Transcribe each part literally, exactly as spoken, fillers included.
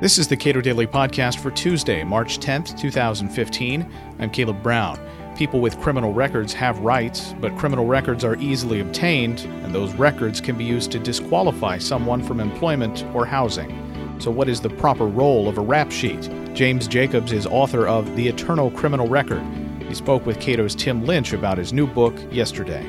This is the Cato Daily Podcast for Tuesday, March tenth, twenty fifteen. I'm Caleb Brown. People with criminal records have rights, but criminal records are easily obtained, and those records can be used to disqualify someone from employment or housing. So what is the proper role of a rap sheet? James Jacobs is author of The Eternal Criminal Record. He spoke with Cato's Tim Lynch about his new book yesterday.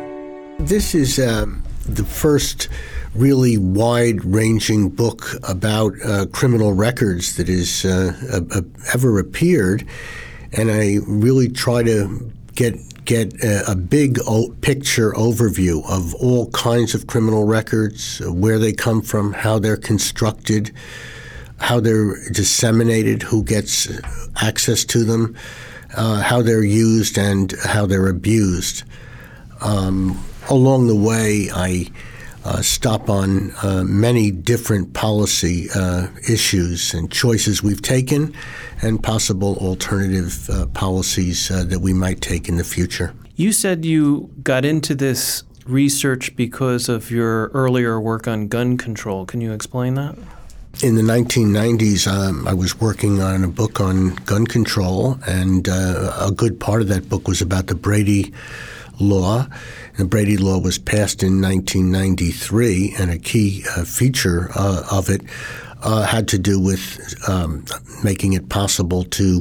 This is um, the first really wide-ranging book about uh, criminal records that has uh, uh, ever appeared, and I really try to get get a, a big o- picture overview of all kinds of criminal records, where they come from, how they're constructed, how they're disseminated, who gets access to them, uh, how they're used, and how they're abused. Um, along the way, I Uh, stop on uh, many different policy uh, issues and choices we've taken and possible alternative uh, policies uh, that we might take in the future. You said you got into this research because of your earlier work on gun control. Can you explain that? In the nineteen nineties, um, I was working on a book on gun control, and uh, a good part of that book was about the Brady Law. The Brady Law was passed in nineteen ninety-three, and a key uh, feature uh, of it uh, had to do with um, making it possible to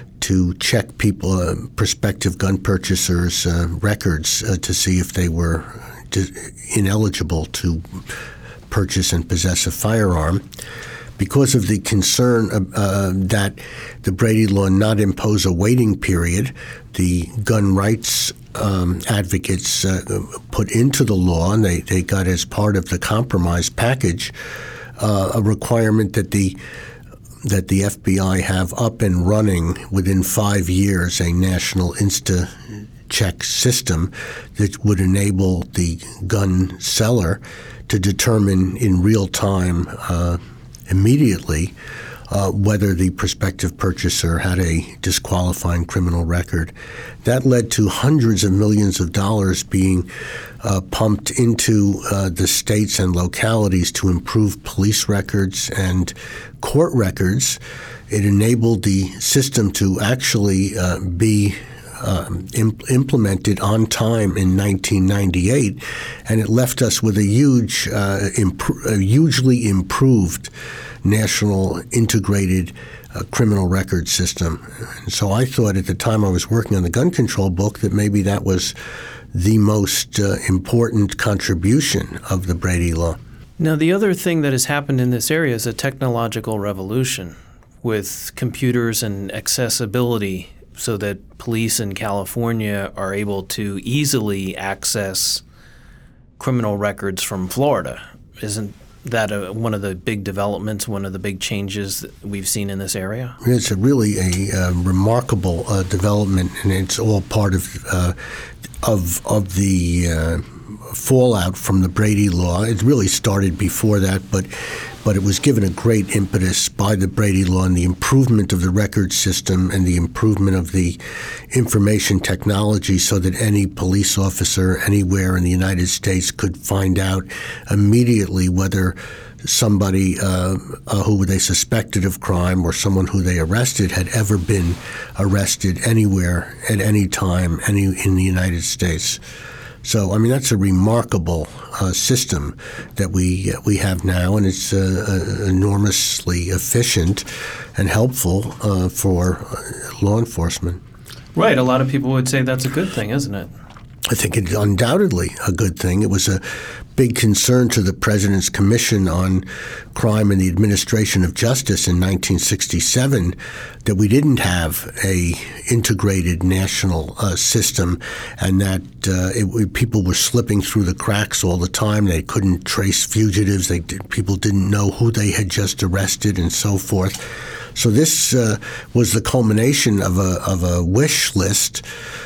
to check people, uh, prospective gun purchasers' uh, records uh, to see if they were d- ineligible to purchase and possess a firearm. Because of the concern uh, that the Brady Law not impose a waiting period, the gun rights um, advocates uh, put into the law, and they, they got as part of the compromise package, uh, a requirement that the that the F B I have up and running within five years a national insta-check system that would enable the gun seller to determine in real time uh, immediately uh, whether the prospective purchaser had a disqualifying criminal record. That led to hundreds of millions of dollars being uh, pumped into uh, the states and localities to improve police records and court records. It enabled the system to actually uh, be Um, imp- implemented on time in nineteen ninety-eight, and it left us with a huge, uh, imp- a hugely improved national integrated uh, criminal record system. And so I thought at the time I was working on the gun control book that maybe that was the most uh, important contribution of the Brady Law. Now, the other thing that has happened in this area is a technological revolution with computers and accessibility, so that police in California are able to easily access criminal records from Florida. Isn't that a, one of the big developments, one of the big changes that we've seen in this area? It's a really a uh, remarkable uh, development, and it's all part of uh, of of the uh, fallout from the Brady Law. It really started before that, but but it was given a great impetus by the Brady Law and the improvement of the record system and the improvement of the information technology so that any police officer anywhere in the United States could find out immediately whether somebody uh, uh, who they suspected of crime or someone who they arrested had ever been arrested anywhere at any time any in the United States. So, I mean, that's a remarkable uh, system that we uh, we have now, and it's uh, uh, enormously efficient and helpful uh, for law enforcement. Right. A lot of people would say that's a good thing, isn't it? I think it's undoubtedly a good thing. It was a big concern to the President's Commission on Crime and the Administration of Justice in nineteen sixty-seven that we didn't have a integrated national uh, system, and that uh, it, people were slipping through the cracks all the time. They couldn't trace fugitives. They did, people didn't know who they had just arrested and so forth. So this uh, was the culmination of a of a wish list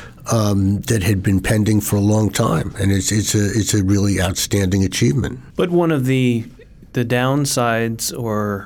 Um, that had been pending for a long time, and it's it's a it's a really outstanding achievement. But one of the the downsides or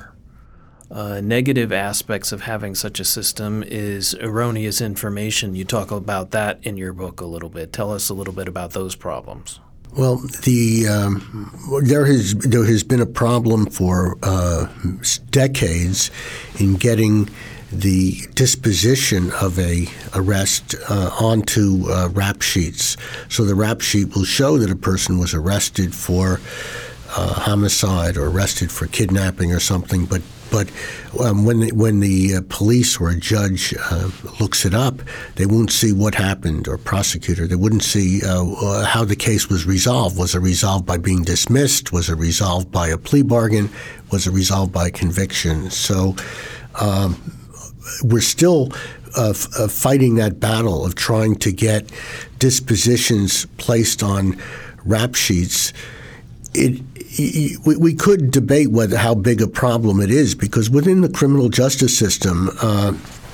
uh, negative aspects of having such a system is erroneous information. You talk about that in your book a little bit. Tell us a little bit about those problems. Well, the um, there has there has been a problem for uh, decades in getting the disposition of a arrest uh, onto uh, rap sheets. So the rap sheet will show that a person was arrested for uh, homicide or arrested for kidnapping or something, but But um, when the, when the uh, police or a judge uh, looks it up, they won't see what happened, or prosecutor. They wouldn't see uh, uh, how the case was resolved. Was it resolved by being dismissed? Was it resolved by a plea bargain? Was it resolved by conviction? So um, we're still uh, f- uh, fighting that battle of trying to get dispositions placed on rap sheets. It We, we could debate whether how big a problem it is, because within the criminal justice system, uh,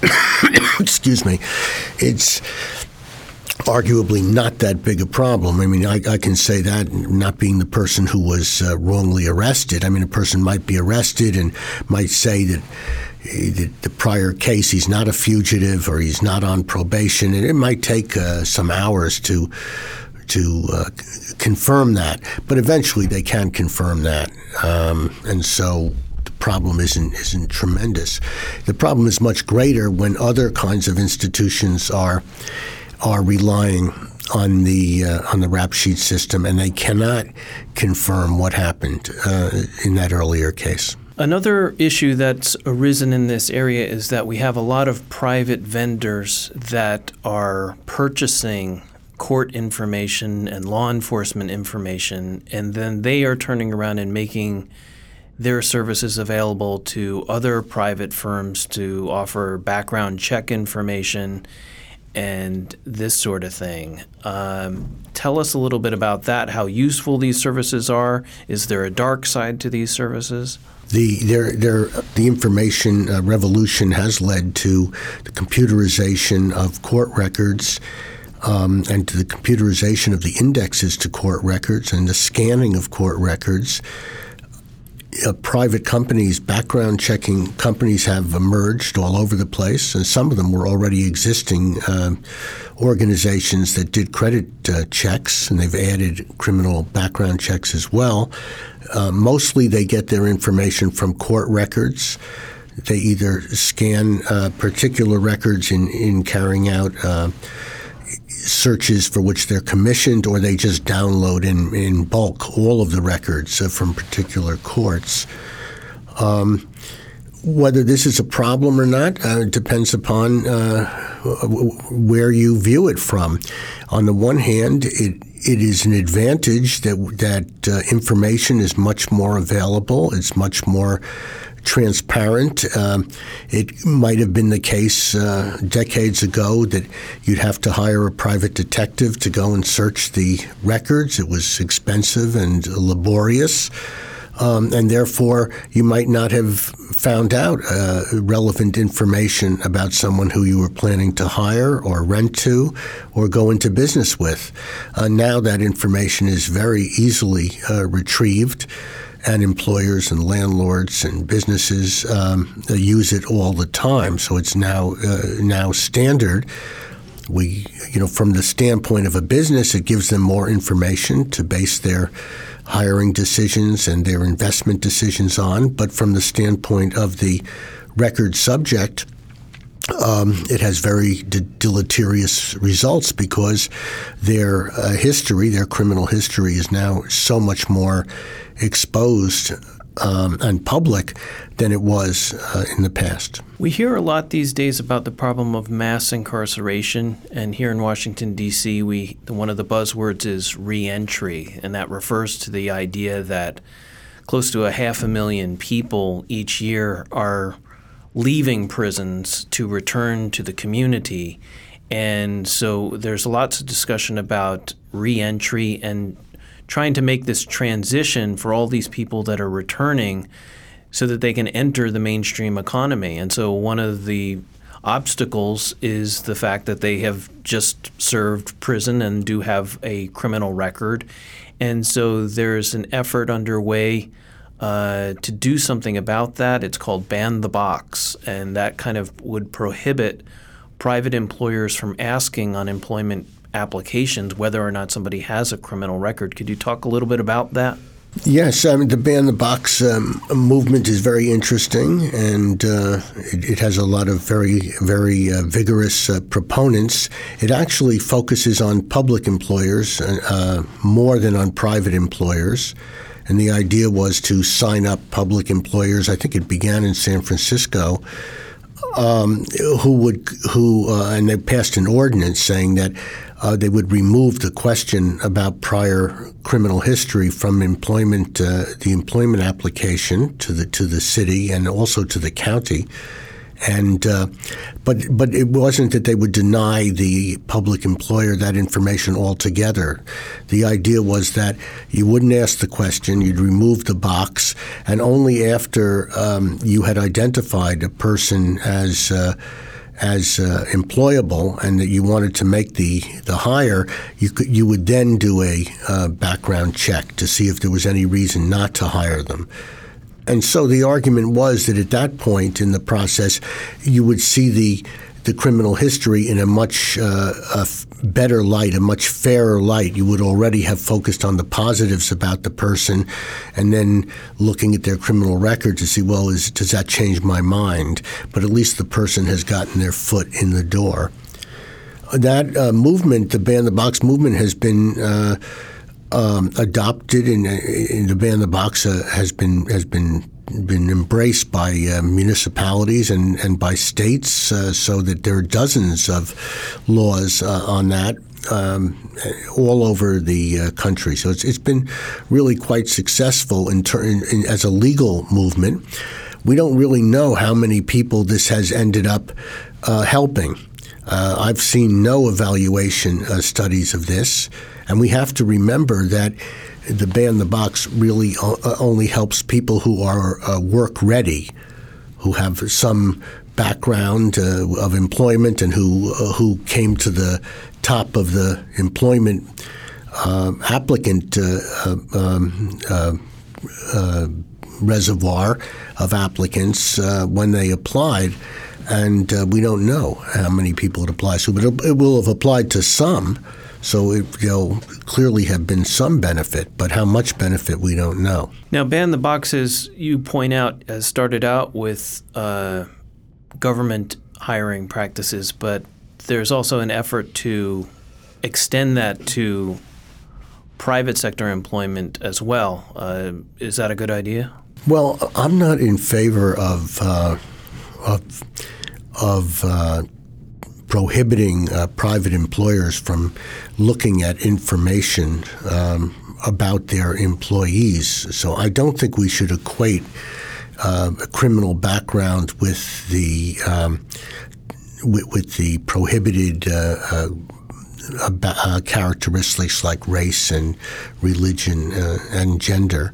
excuse me, it's arguably not that big a problem. I mean, I, I can say that, not being the person who was uh, wrongly arrested. I mean, a person might be arrested and might say that the, the prior case, he's not a fugitive or he's not on probation, and it might take uh, some hours to to uh, confirm that, but eventually they can confirm that, um, and so the problem isn't isn't tremendous. The problem is much greater when other kinds of institutions are are relying on the uh, on the rap sheet system, and they cannot confirm what happened uh, in that earlier case. Another issue that's arisen in this area is that we have a lot of private vendors that are purchasing court information and law enforcement information, and then they are turning around and making their services available to other private firms to offer background check information and this sort of thing. Um, tell us a little bit about that, how useful these services are. Is there a dark side to these services? The their, their, the information uh, revolution has led to the computerization of court records, Um, and to the computerization of the indexes to court records and the scanning of court records. Uh, private companies, background checking companies have emerged all over the place, and some of them were already existing uh, organizations that did credit uh, checks, and they've added criminal background checks as well. Uh, mostly they get their information from court records. They either scan uh, particular records in, in carrying out uh, searches for which they're commissioned, or they just download in, in bulk all of the records uh, from particular courts. Um, whether this is a problem or not uh, depends upon uh, where you view it from. On the one hand, it it is an advantage that that uh, information is much more available. It's much more transparent. Um, it might have been the case uh, decades ago that you'd have to hire a private detective to go and search the records. It was expensive and laborious, um, and therefore you might not have found out uh, relevant information about someone who you were planning to hire or rent to or go into business with. Uh, now that information is very easily uh, retrieved, and employers and landlords and businesses um, use it all the time. So it's now uh, now standard. We, you know, from the standpoint of a business, it gives them more information to base their hiring decisions and their investment decisions on. But from the standpoint of the record subject, Um, it has very de- deleterious results, because their uh, history, their criminal history, is now so much more exposed um, and public than it was uh, in the past. We hear a lot these days about the problem of mass incarceration, and here in Washington, D C, we one of the buzzwords is reentry, and that refers to the idea that close to a half a million people each year are leaving prisons to return to the community. And so there's lots of discussion about reentry and trying to make this transition for all these people that are returning so that they can enter the mainstream economy. And so one of the obstacles is the fact that they have just served prison and do have a criminal record. And so there's an effort underway Uh, to do something about that. It's called Ban the Box, and that kind of would prohibit private employers from asking unemployment applications, whether or not somebody has a criminal record. Could you talk a little bit about that? Yes, I mean, the ban the box um, movement is very interesting, and uh, it, it has a lot of very, very uh, vigorous uh, proponents. It actually focuses on public employers uh, more than on private employers. And the idea was to sign up public employers. I think it began in San Francisco, um, who would, who, uh, and they passed an ordinance saying that Uh, they would remove the question about prior criminal history from employment, uh, the employment application to the to the city and also to the county, and uh, but but it wasn't that they would deny the public employer that information altogether. The idea was that you wouldn't ask the question, you'd remove the box, and only after um, you had identified a person as uh, as uh, employable and that you wanted to make the, the hire, you could, you would then do a uh, background check to see if there was any reason not to hire them. And so the argument was that at that point in the process, you would see the the criminal history in a much uh, a f- better light, a much fairer light. You would already have focused on the positives about the person, and then looking at their criminal record to see, well, is, does that change my mind? But at least the person has gotten their foot in the door. That uh, movement, the Ban the Box movement, has been uh, um, adopted, and the Ban the Box uh, has been has been. been embraced by uh, municipalities and, and by states, uh, so that there are dozens of laws uh, on that um, all over the uh, country. So it's it's been really quite successful in, ter- in, in as a legal movement. We don't really know how many people this has ended up uh, helping. Uh, I've seen no evaluation uh, studies of this, and we have to remember that the Ban the Box really only helps people who are uh, work ready, who have some background uh, of employment and who uh, who came to the top of the employment uh, applicant uh, um, uh, uh, reservoir of applicants uh, when they applied. And uh, we don't know how many people it applies to, but it, it will have applied to some. So it, there'll clearly have been some benefit, but how much benefit we don't know. Now, Ban the Box, as you point out, has started out with uh, government hiring practices, but there's also an effort to extend that to private sector employment as well. Uh, is that a good idea? Well, I'm not in favor of uh, of of uh, prohibiting uh, private employers from looking at information um, about their employees. So I don't think we should equate uh, a criminal background with the um, with, with the prohibited uh, uh, uh, characteristics like race and religion uh, and gender.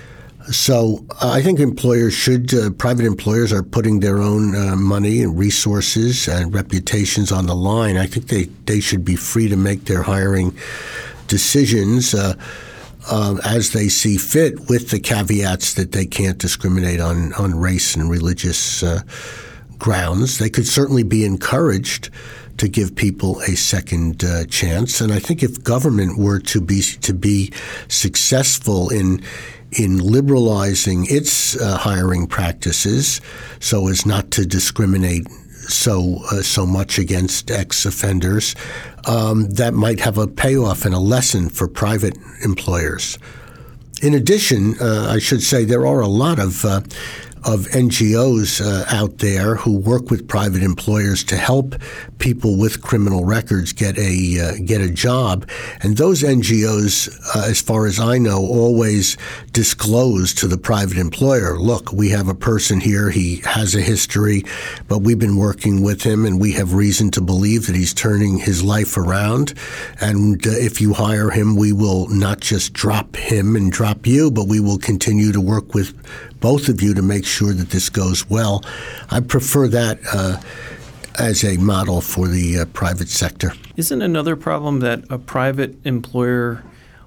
So uh, I think employers should, uh, private employers are putting their own uh, money and resources and reputations on the line. I think they, they should be free to make their hiring decisions uh, uh, as they see fit, with the caveats that they can't discriminate on, on race and religious uh, grounds. They could certainly be encouraged to give people a second uh, chance. And I think if government were to be to be successful in in liberalizing its uh, hiring practices so as not to discriminate so uh, so much against ex-offenders, um, that might have a payoff and a lesson for private employers. In addition, uh, I should say there are a lot of uh, of N G Os uh, out there who work with private employers to help people with criminal records get a uh, get a job. And those N G Os, uh, as far as I know, always disclose to the private employer, look, we have a person here, he has a history, but we've been working with him and we have reason to believe that he's turning his life around. And uh, if you hire him, we will not just drop him and drop you, but we will continue to work with both of you to make sure that this goes well. I prefer that uh, as a model for the uh, private sector. Isn't another problem that a private employer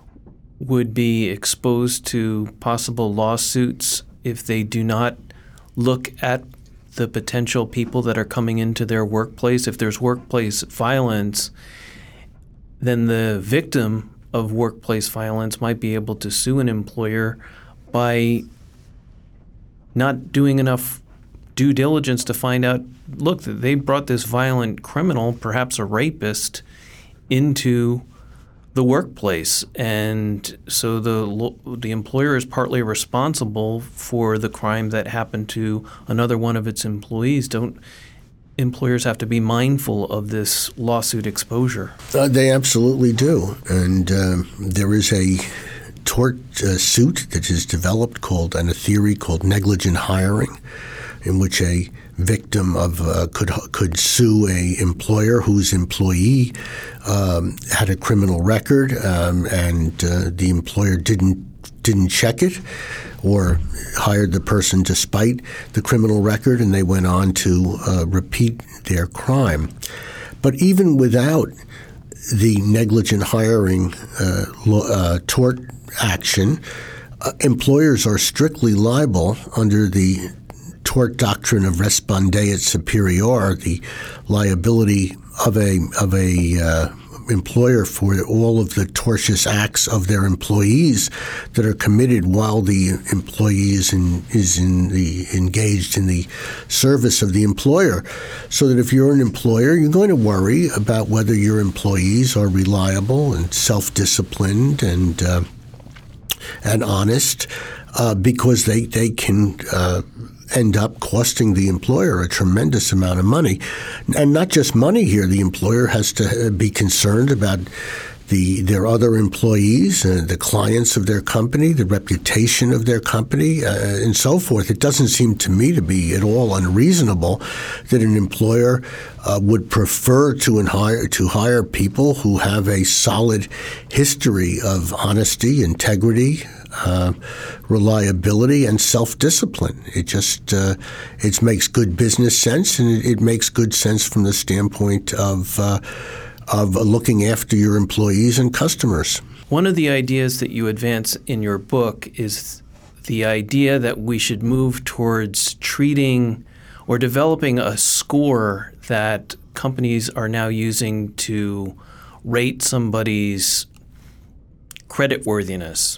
would be exposed to possible lawsuits if they do not look at the potential people that are coming into their workplace? If there's workplace violence, then the victim of workplace violence might be able to sue an employer by not doing enough due diligence to find out, look, they brought this violent criminal, perhaps a rapist, into the workplace. And so the the employer is partly responsible for the crime that happened to another one of its employees. Don't employers have to be mindful of this lawsuit exposure? Uh, they absolutely do. And um, there is a tort uh, suit that is developed called, and a theory called negligent hiring, in which a victim of uh, could could sue a employer whose employee um, had a criminal record, um, and uh, the employer didn't didn't check it, or hired the person despite the criminal record, and they went on to uh, repeat their crime. But even without the negligent hiring uh, uh, tort action, uh, employers are strictly liable under the tort doctrine of respondeat superior, the liability of a of a uh, employer for all of the tortious acts of their employees that are committed while the employee is in is in the engaged in the service of the employer. So that if you're an employer, you're going to worry about whether your employees are reliable and self-disciplined and uh, and honest, uh, because they they can Uh, end up costing the employer a tremendous amount of money. And not just money here. The employer has to be concerned about the their other employees, uh, the clients of their company, the reputation of their company, uh, and so forth. It doesn't seem to me to be at all unreasonable that an employer uh, would prefer to hire to hire people who have a solid history of honesty, integrity, Uh, reliability, and self-discipline. It just uh, it makes good business sense, and it, it makes good sense from the standpoint of uh, of looking after your employees and customers. One of the ideas that you advance in your book is the idea that we should move towards treating or developing a score that companies are now using to rate somebody's creditworthiness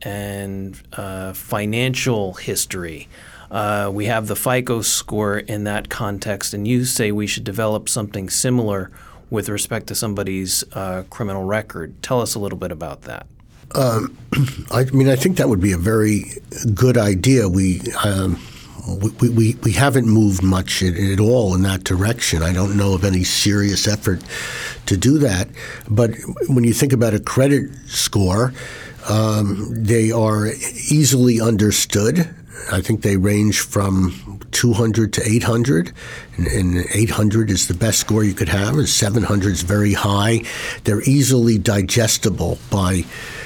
and uh, financial history. Uh, we have the FICO score in that context, and you say we should develop something similar with respect to somebody's uh, criminal record. Tell us a little bit about that. Um, I mean, I think that would be a very good idea. We um, we, we we haven't moved much at, at all in that direction. I don't know of any serious effort to do that. But when you think about a credit score, Um, they are easily understood. I think they range from two hundred to eight hundred, and, and eight hundred is the best score you could have, and seven hundred is very high. They're easily digestible by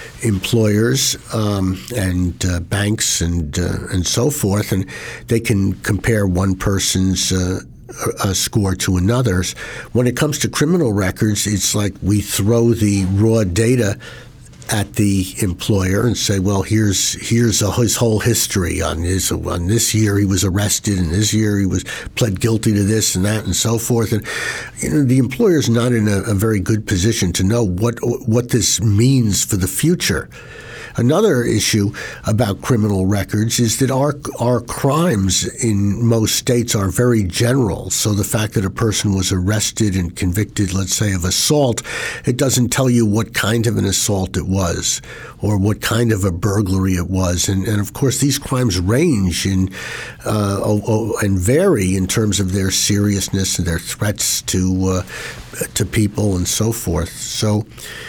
employers um, and uh, banks and uh, and so forth, and they can compare one person's uh, a score to another's. When it comes to criminal records, it's like we throw the raw data at the employer and say, well, here's here's a, his whole history on his on this year he was arrested, and this year he was pled guilty to this and that and so forth. And you know, the employer's not in a, a very good position to know what what this means for the future. Another issue about criminal records is that our our crimes in most states are very general. So the fact that a person was arrested and convicted, let's say, of assault, it doesn't tell you what kind of an assault it was or what kind of a burglary it was. And, and of course, these crimes range in uh, oh, oh, and vary in terms of their seriousness and their threats to uh, to people and so forth. So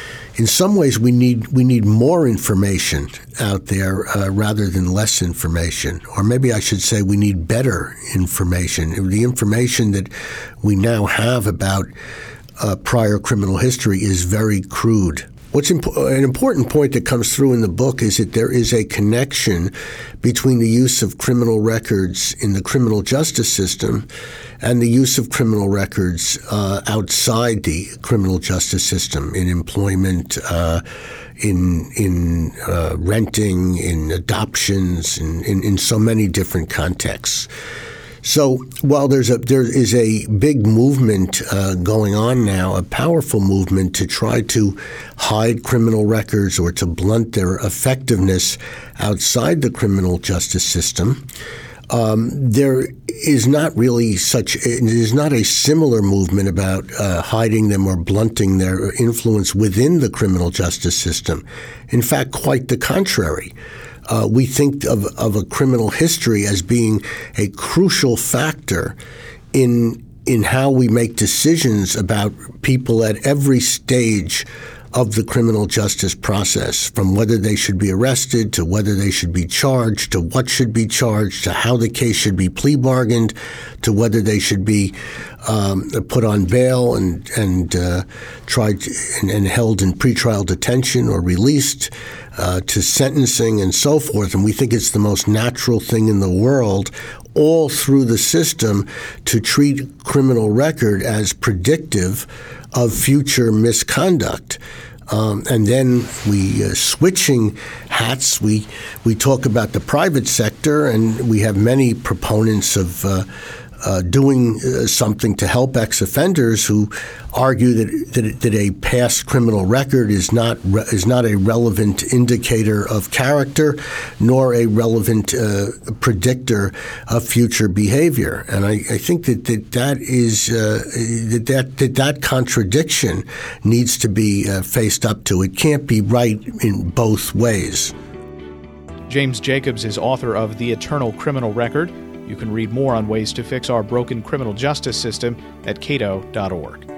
in some ways, we need we need more information out there uh, rather than less information. Or maybe I should say we need better information. The information that we now have about uh, prior criminal history is very crude. What's imp- an important point that comes through in the book is that there is a connection between the use of criminal records in the criminal justice system and the use of criminal records uh, outside the criminal justice system, in employment, uh, in in uh, renting, in adoptions, in, in, in so many different contexts. So while there's a there is a big movement uh, going on now, a powerful movement to try to hide criminal records or to blunt their effectiveness outside the criminal justice system, um, there is not really such it is not a similar movement about uh, hiding them or blunting their influence within the criminal justice system. In fact, quite the contrary. Uh, we think of, of a criminal history as being a crucial factor in in how we make decisions about people at every stage of the criminal justice process, from whether they should be arrested to whether they should be charged to what should be charged to how the case should be plea bargained to whether they should be um, put on bail and and uh, tried to, and, and held in pretrial detention or released uh, to sentencing and so forth. And we think it's the most natural thing in the world, all through the system, to treat criminal record as predictive of future misconduct. Um, and then we uh, switching hats. We we talk about the private sector, and we have many proponents of uh, uh, doing uh, something to help ex-offenders who argue that, that that a past criminal record is not re- is not a relevant indicator of character, nor a relevant uh, predictor of future behavior. And I, I think that that, that is uh, that, that that that contradiction needs to be uh, faced up to. It can't be right in both ways. James Jacobs is author of The Eternal Criminal Record. You can read more on ways to fix our broken criminal justice system at cato dot org.